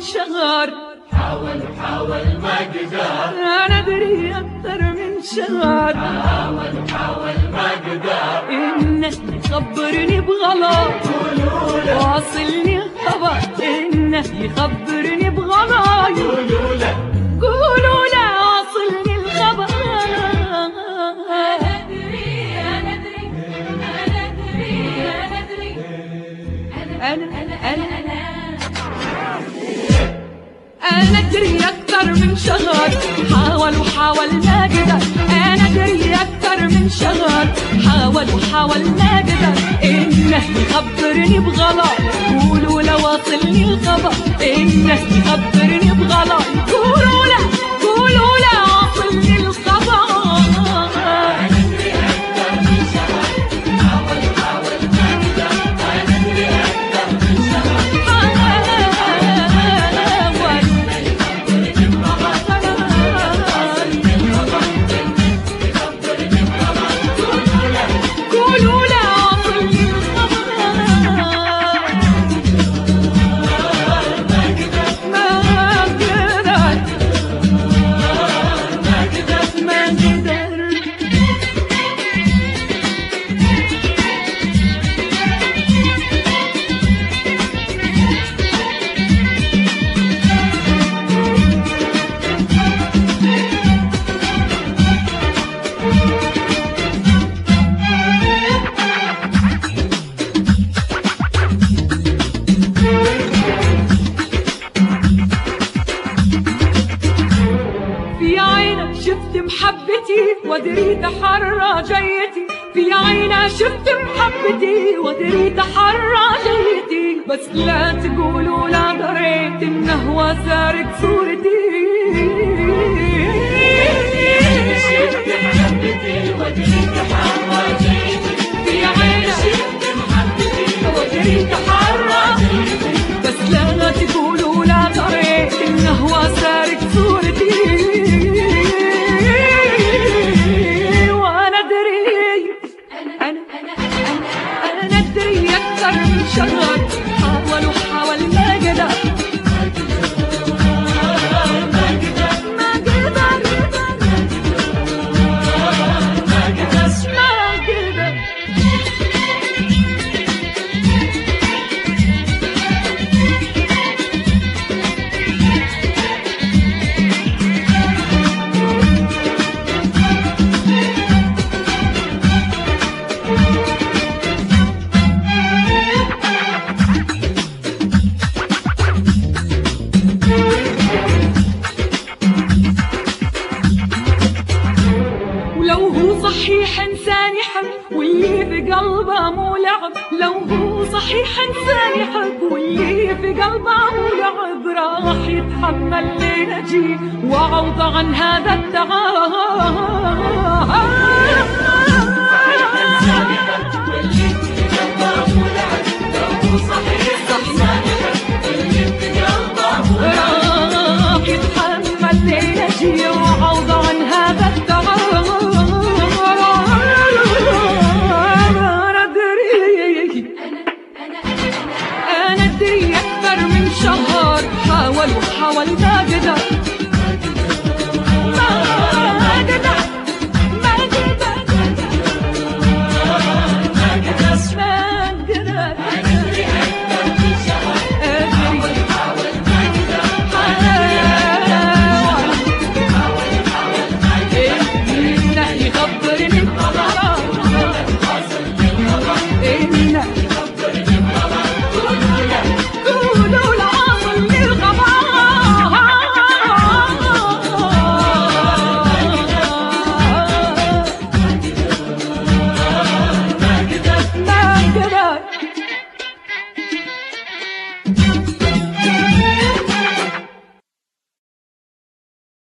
شهر، حاول ما قدر. أنا أدري أكثر من شهر، حاول ما قدر. إنه يخبرني بغلط واصلني خبر، إنه يخبرني بغلط قولوا له واصلني الخبر. أنا أدري أكثر من شهر، حاول ما قدر. أنا أدري أكثر من شهر، حاول ما قدر. إنه يخبرني بغلط، قولوا له واصلني الخبر. إنه يخبرني بغلط، قولوا له واصلني الخبر. شفت محبتي وادري تحرى جيتي، في عينها شفت محبتي وادري تحرى جيتي. بس لا تقولوا لا دريت انه هو سارق صورتي. شفت محبتي وادري تحرى جيتي، في عينها شفت محبتي وادري تحرى جيتي. بس لا تقولوا لا دريت انه هو سارق صورتي. شهر حاول ما قدر. صحيح انسان يحب واللي في قلبه مو لعب، لو هو صحيح انسان يحب واللي في قلبه مو لعب، راح يتحمل لنجي وعوض عن هذا التعب. صحيح انسان يحب واللي في قلبه مو لعب، لو هو صحيح انسان يحب واللي في قلبه مو لعب، راح يتحمل لنجي وعوض عن هذا التعب. أنا أدري أكثر من شهر، حاول ما قدر.